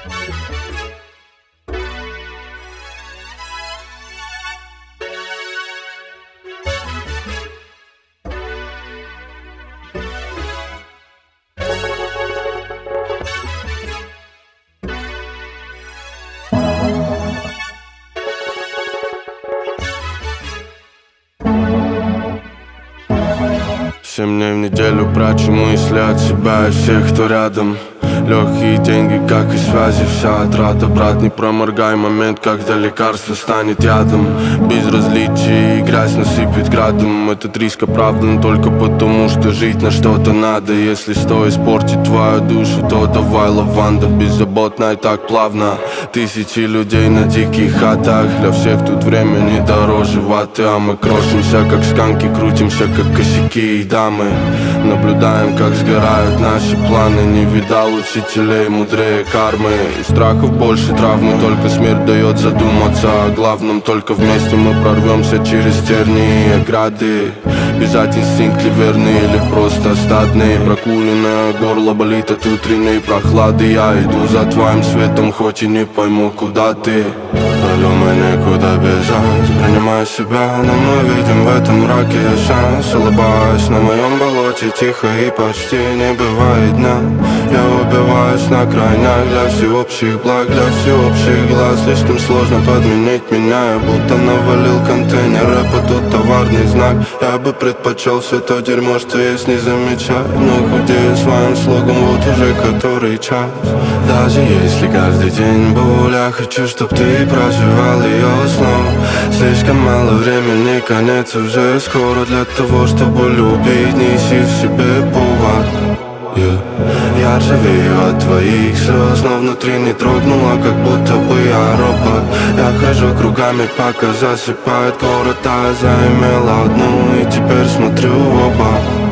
7 дней в неделю прячу мысли от себя и всех, кто рядом. Легкие деньги, как и связи, вся отрада. Брат, не проморгай момент, когда лекарство станет ядом. Безразличие и грязь насыпет градом. Этот риск оправдан только потому, что жить на что-то надо. Если что испортить твою душу, то давай лаванда. Беззаботно и так плавно. Тысячи людей на диких хатах. Для всех тут время не дороже ваты. А мы крошимся, как сканки, крутимся, как косяки и дамы. Наблюдаем, как сгорают наши планы. Не видал учителей мудрее кармы. И страхов больше травмы, только смерть дает задуматься о главном. Только вместе мы прорвемся через тернии и ограды. Бежать инстинкт ли верный или просто стадный? Прокуренное горло болит от утренней прохлады. Я иду за твоим светом, хоть и не пойму, куда ты. Подумай, некуда бежать. Принимай себя, но мы видим в этом мраке шанс. Улыбаюсь на моем болоте, тихо и почти не бывает дня. Я убиваюсь на крайнях для всеобщих благ, для всеобщих глаз. Слишком сложно подменить меня, я будто навалил контейнер, рэп тут товарный знак. Я бы предпочел все то дерьмо, что есть, не замечать. Но худею своим слогом вот уже который час. Даже если каждый день боль, я хочу, чтоб ты проживал ее снова. Слишком мало времени, конец уже скоро для того, чтобы любить. Неси в себе повод. Я ржавею от твоих слез, но внутри не дрогнуло, как будто бы я робот. Я хожу кругами, пока засыпает город, а я заимела одну, и теперь смотрю в оба.